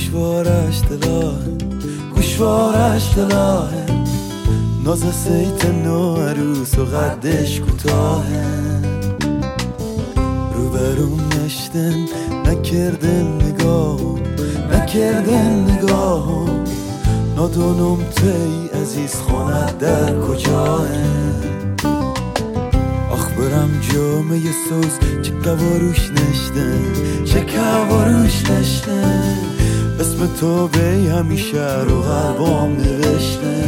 گوشوارش دلاهه ناز سیت نو عروس و قدش کوتاهه روبروم نشتن نکردن نگاهم نادونم تی عزیز خانت در کجاه آخ برم جامعه سوز چه کواروش نشتن اسم تو بی همیشه رو قلبام نوشته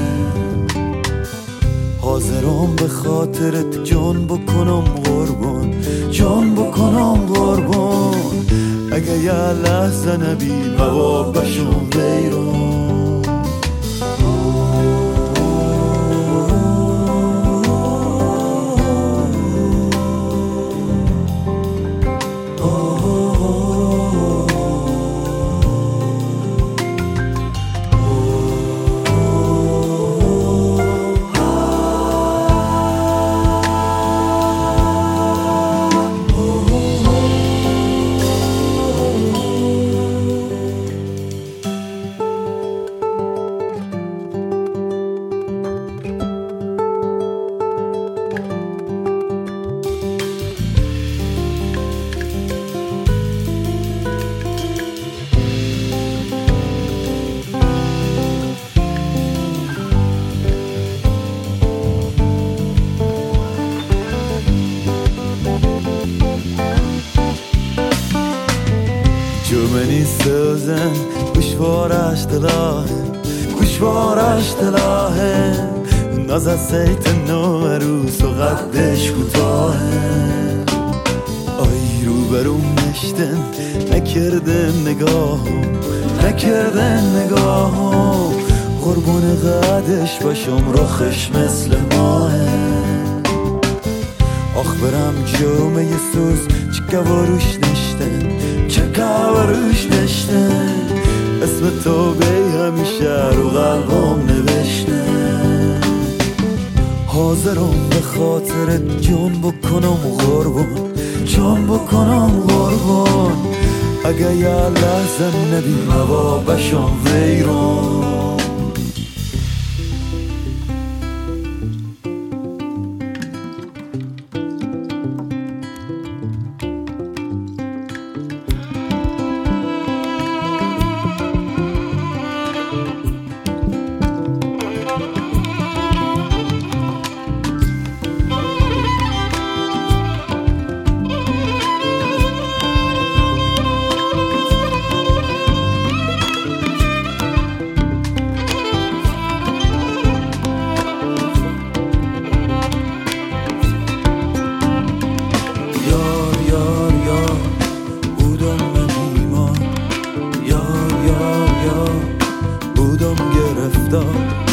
حاضرم به خاطرت جان بکنم قربان اگه یه لحظه نبی موابشم ویرون جومنی سوزن گوشوارش دلاهه ناز سیت نو عروس و قدش کوتاهه آی روبروم نشتن نکردن نگاهم قربون قدش باشم رخش مثل ماهه آخ برم جومه سوز چه کواروش نشتن اسم تو بی همیشه رو قلبم نوشته حاضرم به خاطرت جان بکنم قربان اگه یه لحظه نبی موابشم ویرون بودم گرفتار